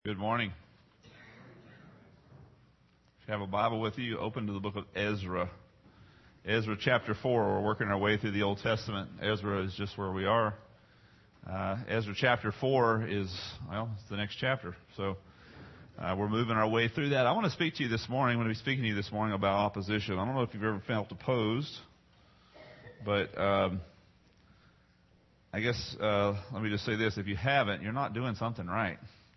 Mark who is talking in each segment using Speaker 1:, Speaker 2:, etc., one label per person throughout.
Speaker 1: Good morning. If you have a Bible with you, open to the book of Ezra. Ezra chapter 4. We're working our way through the Old Testament. Ezra is just where we are. Ezra chapter 4 is, it's the next chapter. So we're moving our way through that. I want to speak to you this morning. I'm going to be speaking to you this morning about opposition. I don't know if you've ever felt opposed, but I guess let me just say this. If you haven't, you're not doing something right.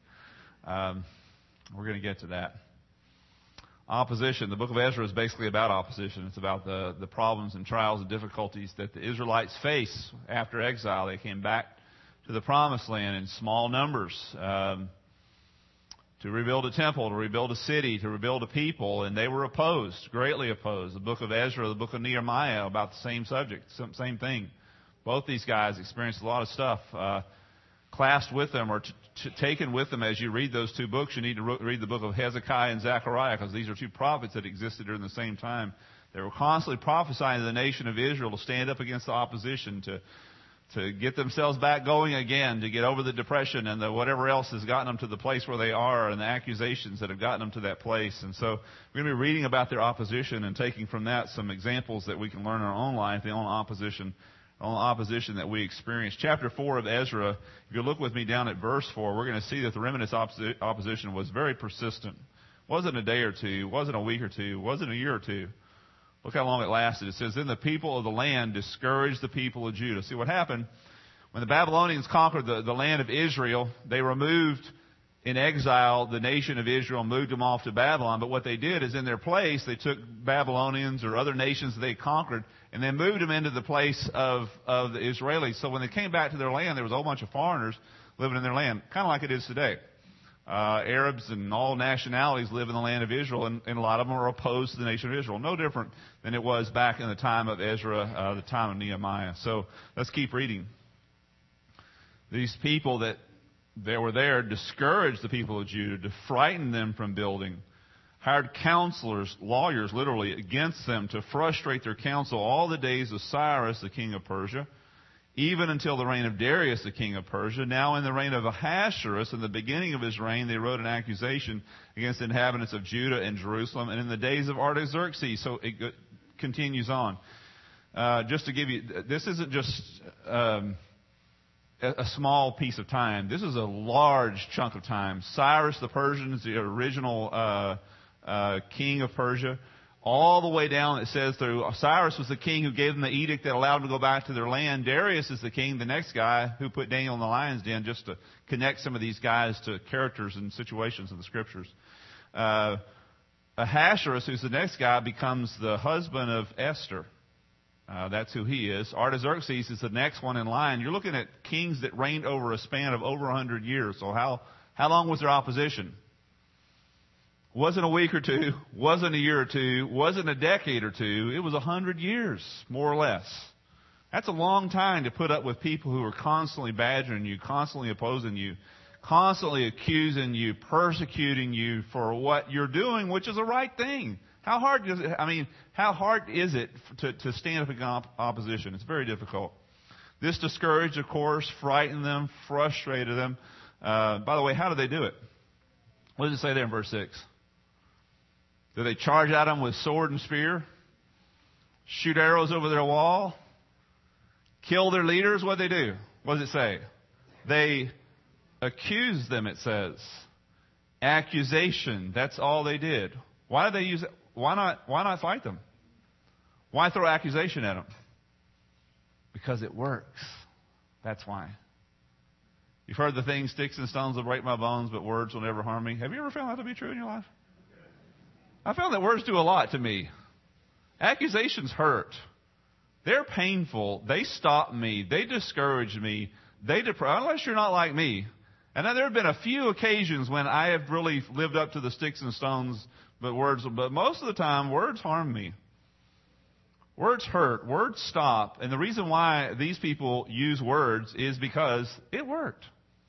Speaker 1: We're going to get to that. Opposition. The book of Ezra is basically about opposition. It's about the problems and trials and difficulties that the Israelites face after exile. They came back to the promised land in small numbers to rebuild a temple, to rebuild a city, to rebuild a people, and they were opposed, greatly opposed. The book of Ezra, the book of Nehemiah, about the same subject, same thing. Both these guys experienced a lot of stuff classed with them or taken with them. As you read those two books, you need to read the book of Hezekiah and Zechariah, because these are two prophets that existed during the same time. They were constantly prophesying to the nation of Israel to stand up against the opposition, to get themselves back going again, to get over the depression and whatever else has gotten them to the place where they are, and the accusations that have gotten them to that place. And so we're going to be reading about their opposition and taking from that some examples that we can learn in our own life, the own opposition that we experience. Chapter 4 of Ezra, if you look with me down at verse 4, we're going to see that the remnant's opposition was very persistent. It wasn't a day or two, it wasn't a week or two, it wasn't a year or two. Look how long it lasted. It says, then the people of the land discouraged the people of Judah. See what happened? When the Babylonians conquered the land of Israel, they removed in exile the nation of Israel, moved them off to Babylon. But what they did is in their place, they took Babylonians or other nations they conquered and then moved them into the place of the Israelis. So when they came back to their land, there was a whole bunch of foreigners living in their land, kind of like it is today. Arabs and all nationalities live in the land of Israel, and a lot of them are opposed to the nation of Israel. No different than it was back in the time of Ezra, the time of Nehemiah. So let's keep reading. These people that were there discouraged the people of Judah to frighten them from building, hired counselors, lawyers literally, against them to frustrate their counsel all the days of Cyrus, the king of Persia, even until the reign of Darius, the king of Persia. Now in the reign of Ahasuerus, in the beginning of his reign, they wrote an accusation against the inhabitants of Judah and Jerusalem, and in the days of Artaxerxes. So it continues on. Just to give you, this isn't just a small piece of time. This is a large chunk of time. Cyrus the Persian is the original king of Persia. All the way down, it says, through Cyrus was the king who gave them the edict that allowed them to go back to their land. Darius is the king, the next guy, who put Daniel in the lion's den, just to connect some of these guys to characters and situations in the scriptures. Ahasuerus, who's the next guy, becomes the husband of Esther. That's who he is. Artaxerxes is the next one in line. You're looking at kings that reigned over a span of over 100 years. So how long was their opposition? Wasn't a week or two, wasn't a year or two, wasn't a decade or two. It was 100 years, more or less. That's a long time to put up with people who are constantly badgering you, constantly opposing you, constantly accusing you, persecuting you for what you're doing, which is a right thing. How hard is it to stand up against opposition? It's very difficult. This discouraged, of course, frightened them, frustrated them. By the way, how did they do it? What does it say there in verse 6? Did they charge at them with sword and spear? Shoot arrows over their wall? Kill their leaders? What did they do? What does it say? They accused them, it says. Accusation. That's all they did. Why did they use it? Why not fight them? Why throw accusation at them? Because it works. That's why. You've heard the thing, sticks and stones will break my bones, but words will never harm me. Have you ever found that to be true in your life? I found that words do a lot to me. Accusations hurt. They're painful. They stop me. They discourage me. Unless you're not like me. And now there have been a few occasions when I have really lived up to the sticks and stones, but most of the time, words harm me. Words hurt. Words stop. And the reason why these people use words is because it worked.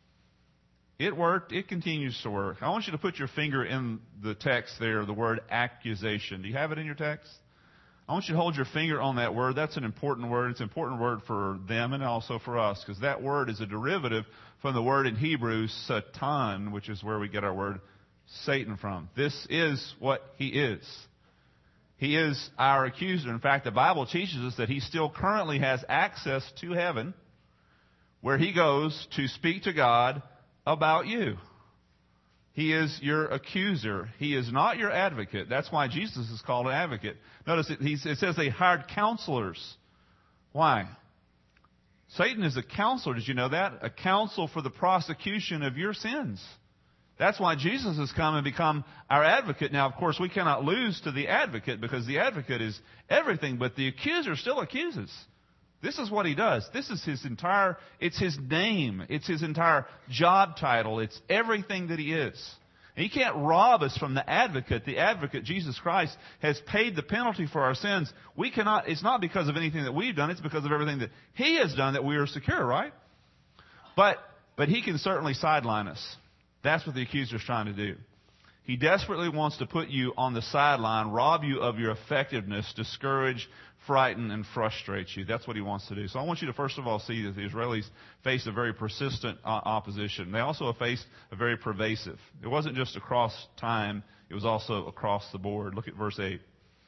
Speaker 1: It worked. It continues to work. I want you to put your finger in the text there, the word accusation. Do you have it in your text? I want you to hold your finger on that word. That's an important word. It's an important word for them and also for us, because that word is a derivative from the word in Hebrew, Satan, which is where we get our word Satan from. This is what he is. He is our accuser. In fact, the Bible teaches us that he still currently has access to heaven, where he goes to speak to God about you. He is your accuser. He is not your advocate. That's why Jesus is called an advocate. Notice it says they hired counselors. Why? Satan is a counselor. Did you know that? A counsel for the prosecution of your sins. That's why Jesus has come and become our advocate. Now, of course, we cannot lose to the advocate, because the advocate is everything, but the accuser still accuses. This is what he does. This is it's his name. It's his entire job title. It's everything that he is. And he can't rob us from the advocate. The advocate, Jesus Christ, has paid the penalty for our sins. It's not because of anything that we've done. It's because of everything that he has done that we are secure, right? But he can certainly sideline us. That's what the accuser is trying to do. He desperately wants to put you on the sideline, rob you of your effectiveness, discourage, frighten, and frustrate you. That's what he wants to do. So I want you to first of all see that the Israelis faced a very persistent opposition. They also faced a very pervasive. It wasn't just across time. It was also across the board. Look at verse 8.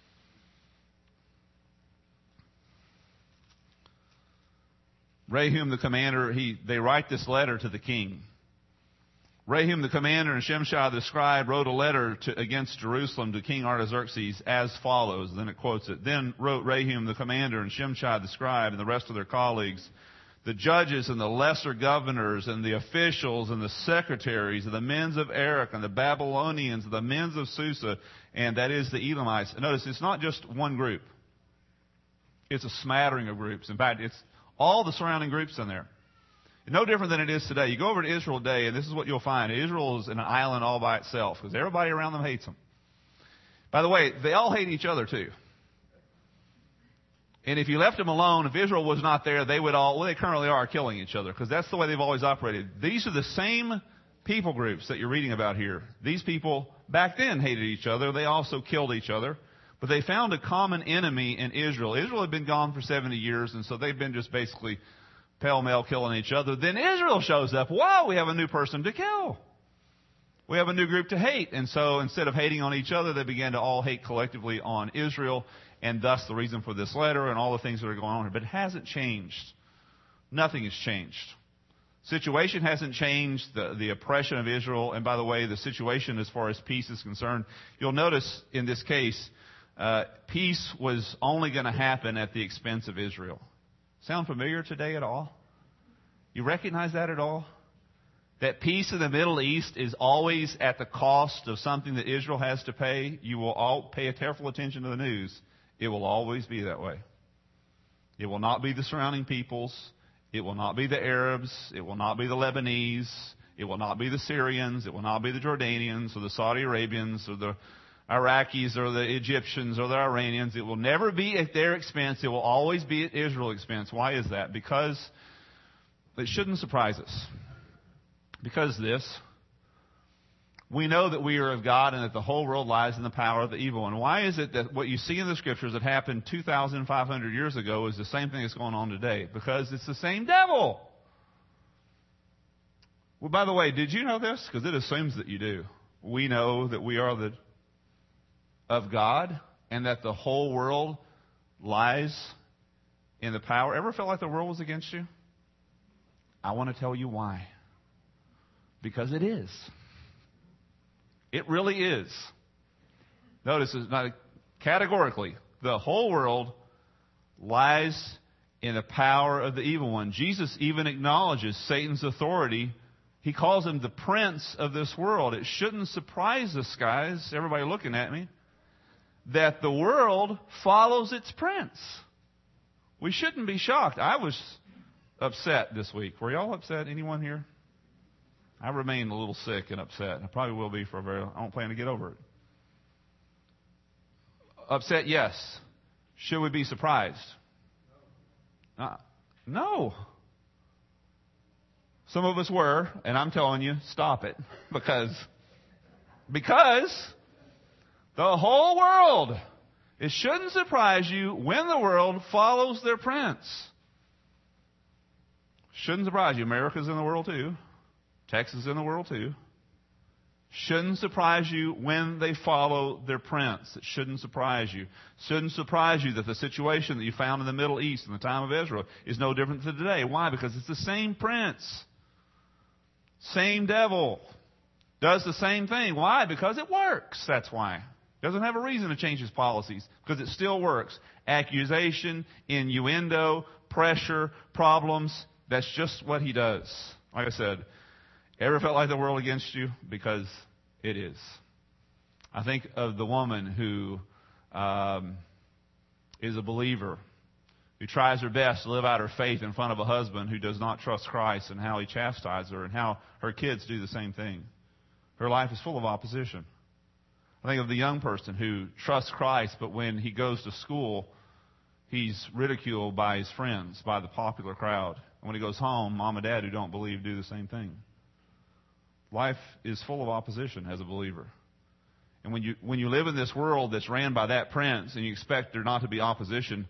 Speaker 1: Rahum the commander, they write this letter to the king. Rahum the commander and Shimshai the scribe wrote a letter against Jerusalem to King Artaxerxes as follows. Then it quotes it. Then wrote Rahum the commander and Shimshai the scribe and the rest of their colleagues, the judges and the lesser governors and the officials and the secretaries and the men of Erech and the Babylonians and the men of Susa, and that is the Elamites. And notice, it's not just one group. It's a smattering of groups. In fact, it's all the surrounding groups in there. No different than it is today. You go over to Israel today, and this is what you'll find. Israel is an island all by itself, because everybody around them hates them. By the way, they all hate each other, too. And if you left them alone, if Israel was not there, they currently are killing each other, because that's the way they've always operated. These are the same people groups that you're reading about here. These people back then hated each other. They also killed each other. But they found a common enemy in Israel. Israel had been gone for 70 years, and so they've been just basically pell-mell killing each other. Then Israel shows up. Wow, we have a new person to kill. We have a new group to hate. And so instead of hating on each other, they began to all hate collectively on Israel. And thus the reason for this letter and all the things that are going on here. But it hasn't changed. Nothing has changed. Situation hasn't changed. The oppression of Israel. And by the way, the situation as far as peace is concerned, you'll notice in this case, peace was only going to happen at the expense of Israel. Sound familiar today at all? You recognize that at all? That peace in the Middle East is always at the cost of something that Israel has to pay. You will all pay careful attention to the news. It will always be that way. It will not be the surrounding peoples. It will not be the Arabs. It will not be the Lebanese. It will not be the Syrians. It will not be the Jordanians or the Saudi Arabians or the Iraqis or the Egyptians or the Iranians. It will never be at their expense. It will always be at Israel's expense. Why is that? Because it shouldn't surprise us. Because we know that we are of God and that the whole world lies in the power of the evil one. Why is it that what you see in the Scriptures that happened 2,500 years ago is the same thing that's going on today? Because it's the same devil. Well, by the way, did you know this? Because it assumes that you do. We know that we are of God and that the whole world lies in the power. Ever felt like the world was against you? I want to tell you why. Because it is. It really is. Notice it's not categorically. The whole world lies in the power of the evil one. Jesus even acknowledges Satan's authority. He calls him the prince of this world. It shouldn't surprise us, guys, everybody looking at me, that the world follows its prince. We shouldn't be shocked. I was upset this week. Were y'all upset? Anyone here? I remain a little sick and upset. I probably will be for I don't plan to get over it. Upset, yes. Should we be surprised? No. Some of us were, and I'm telling you, stop it. Because the whole world It shouldn't surprise you when the world follows their prince. Shouldn't surprise you. America's in the world too. Texas is in the world too. Shouldn't surprise you when they follow their prince. It shouldn't surprise you. Shouldn't surprise you that the situation that you found in the Middle East in the time of Israel is no different than today. Why? Because it's the same prince. Same devil. Does the same thing. Why? Because it works. That's why. Doesn't have a reason to change his policies. Because it still works. Accusation, innuendo, pressure, problems. That's just what he does. Like I said, ever felt like the world against you? Because it is. I think of the woman who is a believer, who tries her best to live out her faith in front of a husband who does not trust Christ, and how he chastises her, and how her kids do the same thing. Her life is full of opposition. I think of the young person who trusts Christ, but when he goes to school, he's ridiculed by his friends, by the popular crowd. And when he goes home, mom and dad who don't believe do the same thing. Life is full of opposition as a believer. And when you live in this world that's ran by that prince and you expect there not to be opposition,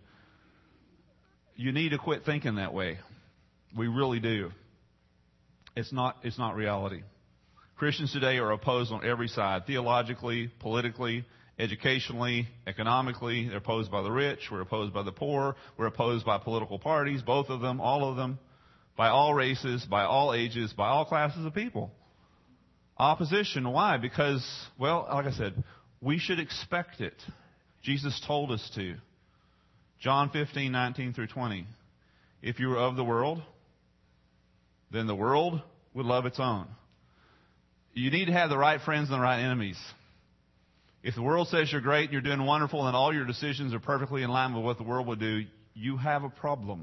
Speaker 1: you need to quit thinking that way. We really do. It's not reality. Christians today are opposed on every side, theologically, politically, educationally, economically. They're opposed by the rich. We're opposed by the poor. We're opposed by political parties, both of them, all of them, by all races, by all ages, by all classes of people. Opposition. Why? Because, well, like I said, we should expect it. Jesus told us to. John 15:19 through 20. If you were of the world, then the world would love its own. You need to have the right friends and the right enemies. If the world says you're great and you're doing wonderful and all your decisions are perfectly in line with what the world would do, you have a problem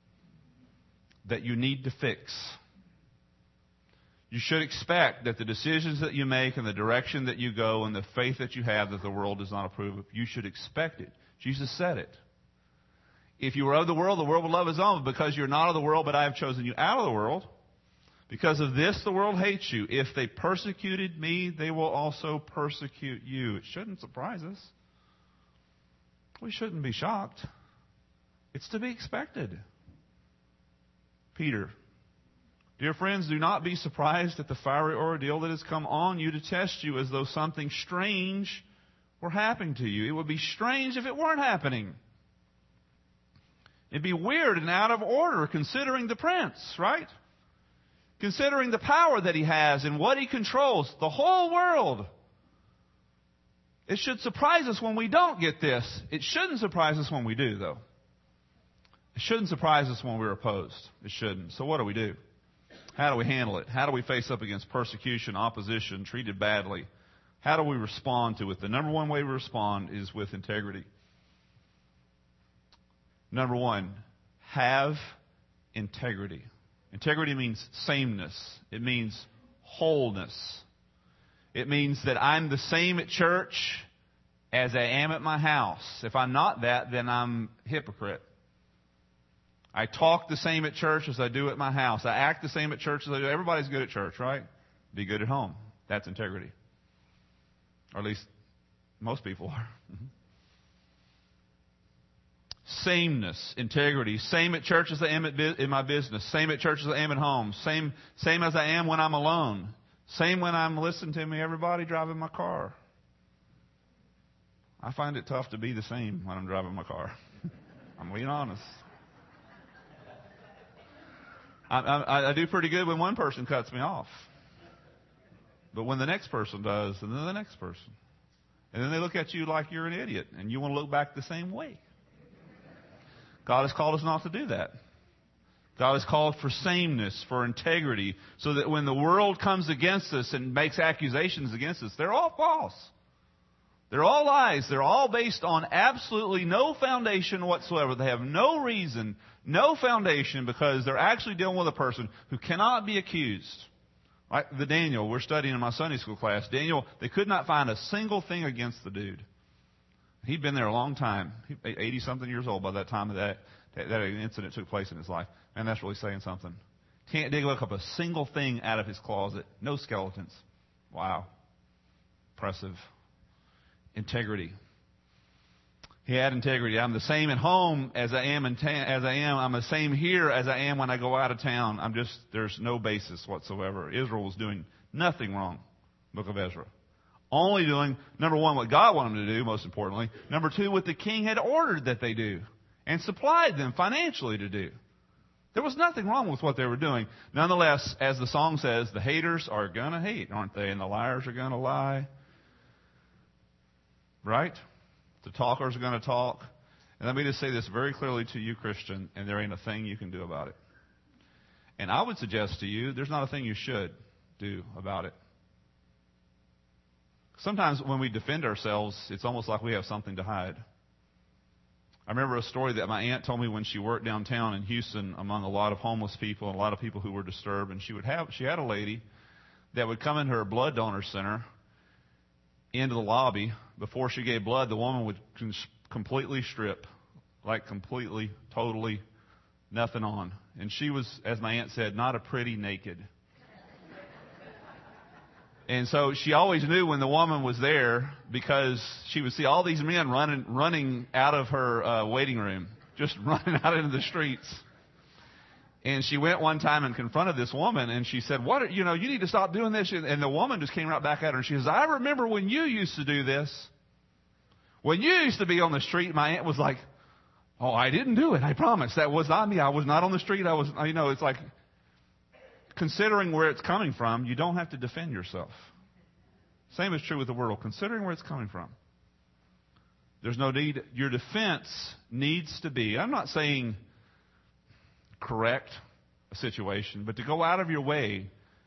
Speaker 1: that you need to fix. You should expect that the decisions that you make and the direction that you go and the faith that you have that the world does not approve of, you should expect it. Jesus said it. If you were of the world would love its own. Because you're not of the world, but I have chosen you out of the world. Because of this, the world hates you. If they persecuted me, they will also persecute you. It shouldn't surprise us. We shouldn't be shocked. It's to be expected. Peter. Dear friends, do not be surprised at the fiery ordeal that has come on you to test you as though something strange were happening to you. It would be strange if it weren't happening. It'd be weird and out of order considering the prince, right? Considering the power that he has and what he controls, the whole world. It should surprise us when we don't get this. It shouldn't surprise us when we do, though. It shouldn't surprise us when we're opposed. It shouldn't. So what do we do? How do we handle it? How do we face up against persecution, opposition, treated badly? How do we respond to it? The number one way we respond is with integrity. Number one, have integrity. Integrity means sameness. It means wholeness. It means that I'm the same at church as I am at my house. If I'm not that, then I'm a hypocrite. I talk the same at church as I do at my house. I act the same at church as I do. Everybody's good at church, right? Be good at home. That's integrity. Or at least most people are. Sameness, integrity. Same at church as I am in my business. Same at church as I am at home. Same as I am when I'm alone. Same when I'm listening to everybody driving my car. I find it tough to be the same when I'm driving my car. I'm being honest. I do pretty good when one person cuts me off. But when the next person does, and then the next person. And then they look at you like you're an idiot, and you want to look back the same way. God has called us not to do that. God has called for sameness, for integrity, so that when the world comes against us and makes accusations against us, they're all false. They're all lies. They're all based on absolutely no foundation whatsoever. They have no reason, no foundation, because they're actually dealing with a person who cannot be accused. Like the Daniel we're studying in my Sunday school class. Daniel, they could not find a single thing against the dude. He'd been there a long time. 80-something years old by that time that incident took place in his life. And that's really saying something. Can't dig up a single thing out of his closet. No skeletons. Wow. Impressive. Integrity. He had integrity. I'm the same at home as I am I'm the same here as I am when I go out of town. There's no basis whatsoever. Israel was doing nothing wrong. Book of Ezra. Only doing, number one, what God wanted them to do, most importantly. Number two, what the king had ordered that they do and supplied them financially to do. There was nothing wrong with what they were doing. Nonetheless, as the song says, the haters are going to hate, aren't they? And the liars are going to lie. Right? The talkers are going to talk. And let me just say this very clearly to you, Christian, and there ain't a thing you can do about it. And I would suggest to you, there's not a thing you should do about it. Sometimes when we defend ourselves, it's almost like we have something to hide. I remember a story that my aunt told me when she worked downtown in Houston among a lot of homeless people and a lot of people who were disturbed. And she had a lady that would come into her blood donor center into the lobby. Before she gave blood, the woman would completely strip, like completely, totally, nothing on. And she was, as my aunt said, not a pretty naked. And so she always knew when the woman was there because she would see all these men running out of her waiting room, just running out into the streets. And she went one time and confronted this woman, and she said, you need to stop doing this. And the woman just came right back at her, and she says, I remember when you used to do this. When you used to be on the street, my aunt was like, oh, I didn't do it. I promise. That was not me. I was not on the street. It's like, considering where it's coming from, you don't have to defend yourself. Same is true with the world. Considering where it's coming from. There's no need. Your defense needs to be, I'm not saying correct a situation, but to go out of your way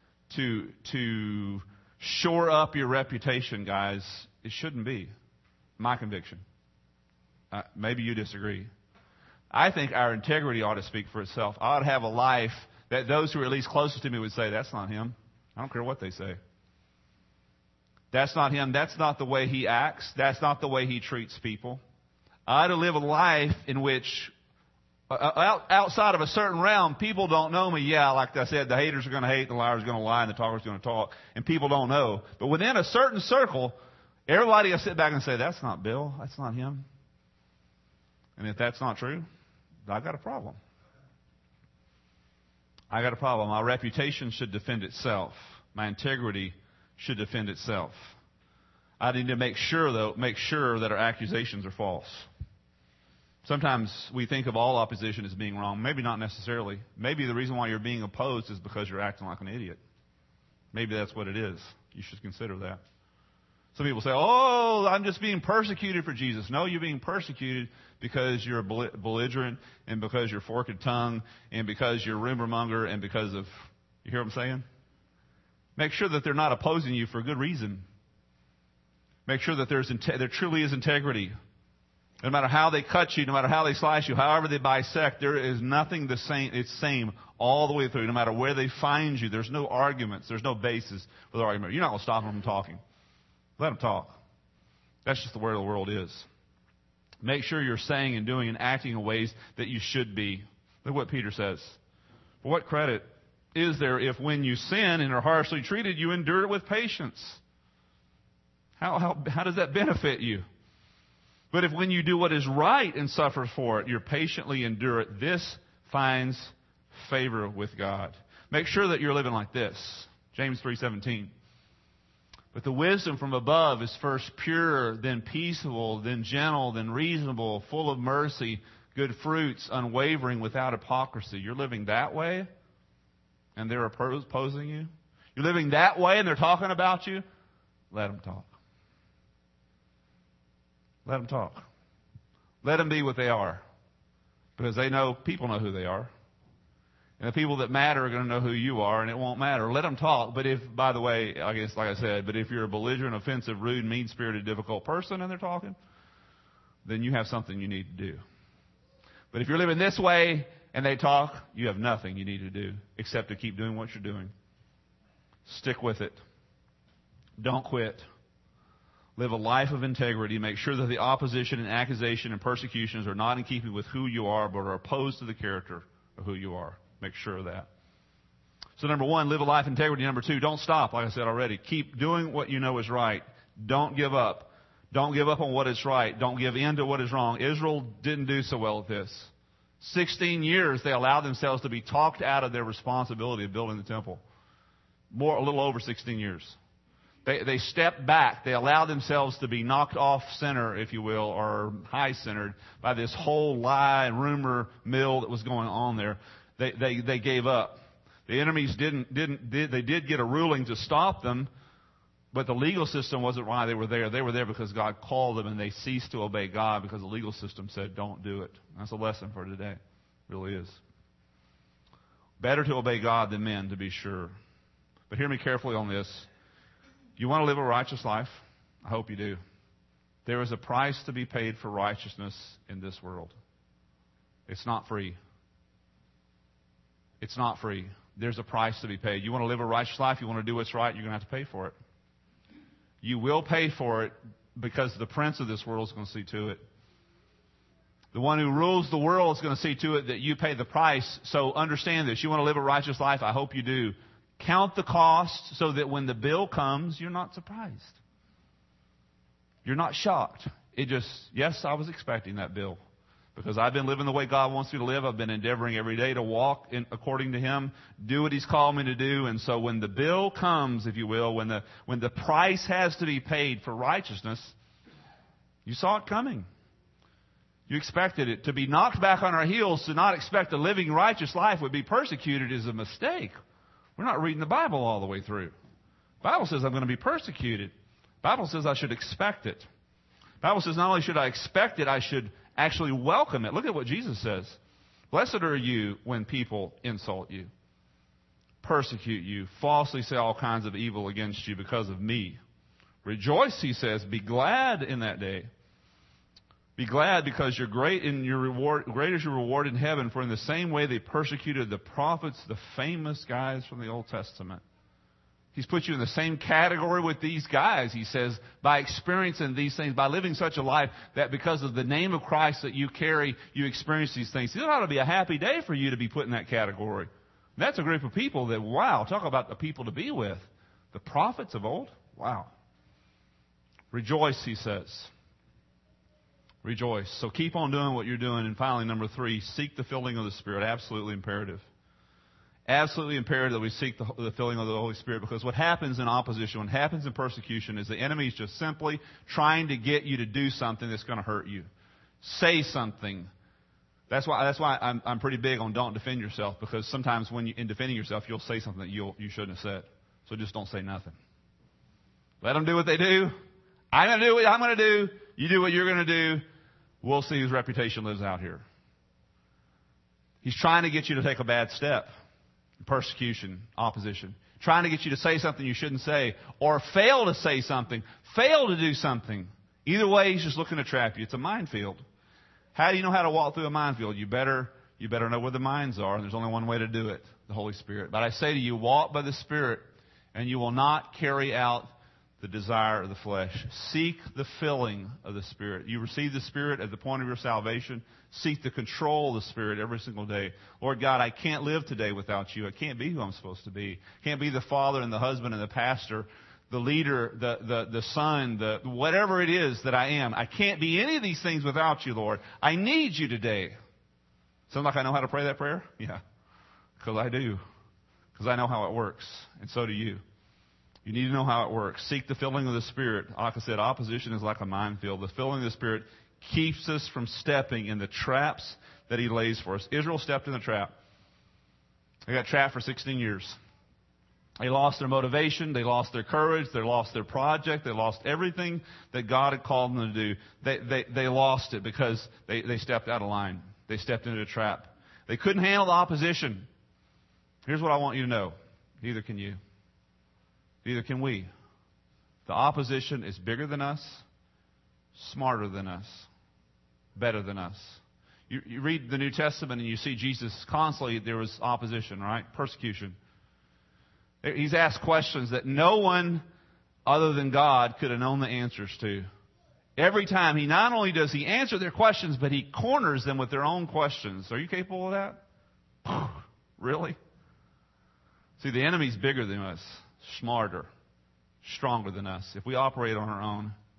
Speaker 1: to shore up your reputation, guys, it shouldn't be. My conviction. Maybe you disagree. I think our integrity ought to speak for itself. I ought to have a life that those who are at least closest to me would say, that's not him. I don't care what they say. That's not him. That's not the way he acts. That's not the way he treats people. I ought to live a life in which, outside of a certain realm, people don't know me. Yeah, like I said, the haters are going to hate, the liars are going to lie, and the talkers are going to talk, and people don't know. But within a certain circle, everybody will sit back and say, that's not Bill. That's not him. And if that's not true, I got a problem. I got a problem. My reputation should defend itself. My integrity should defend itself. I need to make sure that our accusations are false. Sometimes we think of all opposition as being wrong. Maybe not necessarily. Maybe the reason why you're being opposed is because you're acting like an idiot. Maybe that's what it is. You should consider that. Some people say, oh, I'm just being persecuted for Jesus. No, you're being persecuted because you're belligerent and because you're forked tongue and because you're rumor monger and because of, you hear what I'm saying? Make sure that they're not opposing you for a good reason. Make sure that there truly is integrity. No matter how they cut you, no matter how they slice you, however they bisect, there is nothing the same. It's same all the way through. No matter where they find you, there's no arguments. There's no basis for the argument. You're not going to stop them from talking. Let them talk. That's just the way the world is. Make sure you're saying and doing and acting in ways that you should be. Look what Peter says. For what credit is there if when you sin and are harshly treated, you endure it with patience? How does that benefit you? But if when you do what is right and suffer for it, you patiently endure it, this finds favor with God. Make sure that you're living like this. James 3:17. But the wisdom from above is first pure, then peaceable, then gentle, then reasonable, full of mercy, good fruits, unwavering, without hypocrisy. You're living that way, and they're opposing you? You're living that way, and they're talking about you? Let them talk. Let them talk. Let them be what they are. Because people know who they are. And the people that matter are going to know who you are, and it won't matter. Let them talk. But if, by the way, I guess, like I said, but if you're a belligerent, offensive, rude, mean-spirited, difficult person and they're talking, then you have something you need to do. But if you're living this way and they talk, you have nothing you need to do except to keep doing what you're doing. Stick with it. Don't quit. Live a life of integrity. Make sure that the opposition and accusation and persecutions are not in keeping with who you are, but are opposed to the character of who you are. Make sure of that. So number one, live a life of integrity. Number two, don't stop, like I said already. Keep doing what you know is right. Don't give up. Don't give up on what is right. Don't give in to what is wrong. Israel didn't do so well at this. 16 years they allowed themselves to be talked out of their responsibility of building the temple. A little over 16 years. They stepped back. They allowed themselves to be knocked off center, if you will, or high-centered by this whole lie and rumor mill that was going on there. They gave up. The enemies they did get a ruling to stop them, but the legal system wasn't why they were there. They were there because God called them, and they ceased to obey God because the legal system said, don't do it. That's a lesson for today. It really is. Better to obey God than men, to be sure. But hear me carefully on this. You want to live a righteous life? I hope you do. There is a price to be paid for righteousness in this world. It's not free. It's not free. There's a price to be paid. You want to live a righteous life? You want to do what's right? You're going to have to pay for it. You will pay for it because the prince of this world is going to see to it. The one who rules the world is going to see to it that you pay the price. So understand this. You want to live a righteous life? I hope you do. Count the cost so that when the bill comes, you're not surprised. You're not shocked. Yes, I was expecting that bill. Because I've been living the way God wants me to live. I've been endeavoring every day to walk according to Him, do what He's called me to do. And so when the bill comes, if you will, when the price has to be paid for righteousness, you saw it coming. You expected it. To be knocked back on our heels, to not expect a living righteous life would be persecuted is a mistake. We're not reading the Bible all the way through. The Bible says I'm going to be persecuted. The Bible says I should expect it. The Bible says not only should I expect it, I should actually welcome it. Look at what Jesus says. Blessed are you when people insult you, persecute you, falsely say all kinds of evil against you because of me. Rejoice, He says, be glad in that day. Be glad because you're great in your reward, great is your reward in heaven, for in the same way they persecuted the prophets, the famous guys from the Old Testament. He's put you in the same category with these guys, he says, by experiencing these things, by living such a life that because of the name of Christ that you carry, you experience these things. It ought to be a happy day for you to be put in that category. That's a group of people that, wow, talk about the people to be with. The prophets of old? Wow. Rejoice, he says. Rejoice. So keep on doing what you're doing. And finally, number 3, seek the filling of the Spirit. Absolutely imperative. Absolutely imperative that we seek the filling of the Holy Spirit, because what happens in opposition, what happens in persecution is the enemy is just simply trying to get you to do something that's going to hurt you. Say something. That's why I'm pretty big on don't defend yourself, because sometimes when in defending yourself, you'll say something that you shouldn't have said. So just don't say nothing. Let them do what they do. I'm going to do what I'm going to do. You do what you're going to do. We'll see whose reputation lives out here. He's trying to get you to take a bad step. Persecution, opposition. Trying to get you to say something you shouldn't say, or fail to say something, fail to do something. Either way, he's just looking to trap you. It's a minefield. How do you know how to walk through a minefield? You better know where the mines are, and there's only one way to do it, the Holy Spirit. But I say to you, walk by the Spirit, and you will not carry out the desire of the flesh. Seek the filling of the Spirit. You receive the Spirit at the point of your salvation. Seek the control of the Spirit every single day. Lord God, I can't live today without you. I can't be who I'm supposed to be. I can't be the father and the husband and the pastor, the leader, the son, whatever it is that I am. I can't be any of these things without you, Lord. I need you today. Sound like I know how to pray that prayer? Yeah, because I do. Because I know how it works, and so do you. You need to know how it works. Seek the filling of the Spirit. Like I said, opposition is like a minefield. The filling of the Spirit keeps us from stepping in the traps that He lays for us. Israel stepped in the trap. They got trapped for 16 years. They lost their motivation. They lost their courage. They lost their project. They lost everything that God had called them to do. They lost it because they stepped out of line. They stepped into a trap. They couldn't handle the opposition. Here's what I want you to know. Neither can you. Neither can we. The opposition is bigger than us, smarter than us, better than us. You read the New Testament and you see Jesus constantly, there was opposition, right? Persecution. He's asked questions that no one other than God could have known the answers to. Every time, He not only does He answer their questions, but He corners them with their own questions. Are you capable of that? Really? See, the enemy's bigger than us. Smarter, stronger than us. If we operate on our own,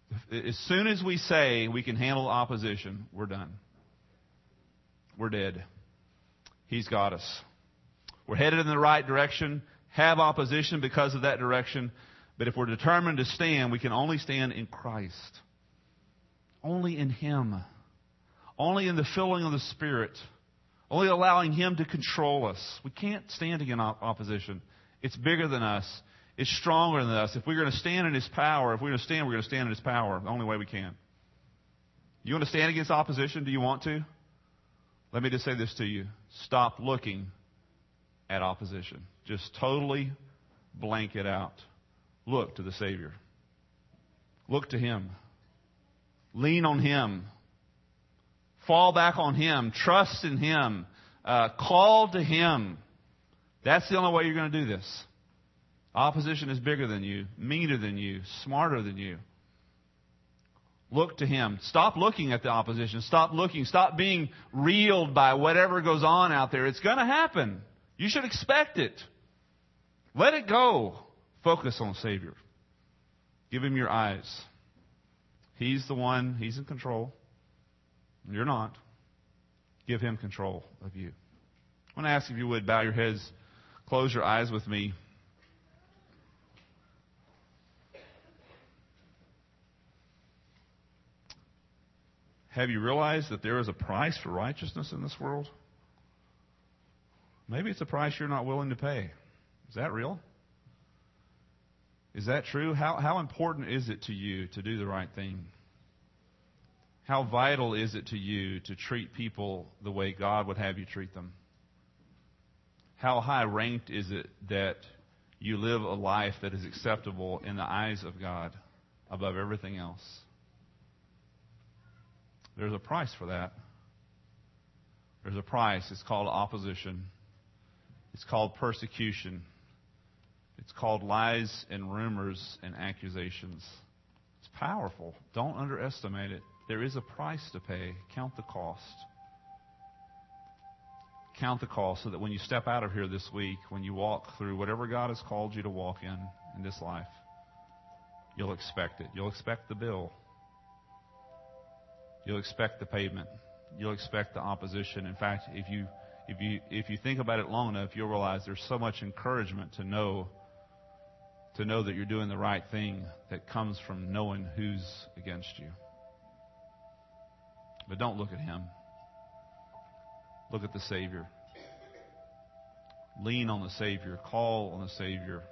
Speaker 1: As soon as we say we can handle opposition, we're done. We're dead. He's got us. We're headed in the right direction, have opposition because of that direction, but if we're determined to stand, we can only stand in Christ. Only in Him. Only in the filling of the Spirit. Only allowing Him to control us. We can't stand against opposition. It's bigger than us. It's stronger than us. If we're going to stand in His power, if we're going to stand, we're going to stand in His power. The only way we can. You want to stand against opposition? Do you want to? Let me just say this to you. Stop looking at opposition. Just totally blank it out. Look to the Savior. Look to Him. Lean on Him. Fall back on Him. Trust in Him. Call to Him. That's the only way you're going to do this. Opposition is bigger than you, meaner than you, smarter than you. Look to Him. Stop looking at the opposition. Stop looking. Stop being reeled by whatever goes on out there. It's going to happen. You should expect it. Let it go. Focus on the Savior. Give Him your eyes. He's the one. He's in control. You're not. Give Him control of you. I want to ask if you would bow your heads, close your eyes with me. Have you realized that there is a price for righteousness in this world? Maybe it's a price you're not willing to pay. Is that real? Is that true? How important is it to you to do the right thing? How vital is it to you to treat people the way God would have you treat them? How high ranked is it that you live a life that is acceptable in the eyes of God above everything else? There's a price for that. There's a price. It's called opposition. It's called persecution. It's called lies and rumors and accusations. It's powerful. Don't underestimate it. There is a price to pay. Count the cost. Count the cost so that when you step out of here this week, when you walk through whatever God has called you to walk in this life, you'll expect it. You'll expect the bill. You'll expect the payment. You'll expect the opposition. In fact, if you think about it long enough, you'll realize there's so much encouragement to know that you're doing the right thing that comes from knowing who's against you. But don't look at him. Look at the Savior. Lean on the Savior. Call on the Savior.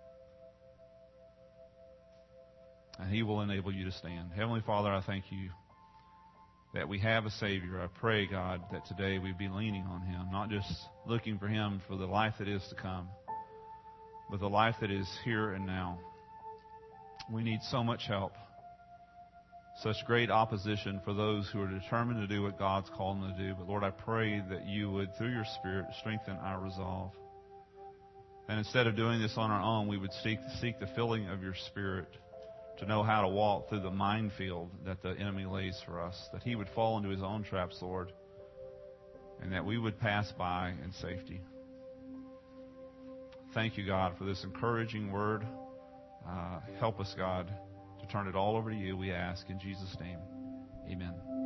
Speaker 1: And He will enable you to stand. Heavenly Father, I thank You that we have a Savior. I pray, God, that today we'd be leaning on Him, not just looking for Him for the life that is to come, but the life that is here and now. We need so much help, such great opposition for those who are determined to do what God's called them to do. But Lord, I pray that You would, through Your Spirit, strengthen our resolve. And instead of doing this on our own, we would seek the filling of Your Spirit to know how to walk through the minefield that the enemy lays for us, that he would fall into his own traps, Lord, and that we would pass by in safety. Thank You, God, for this encouraging word. Help us, God, to turn it all over to You, we ask in Jesus' name. Amen.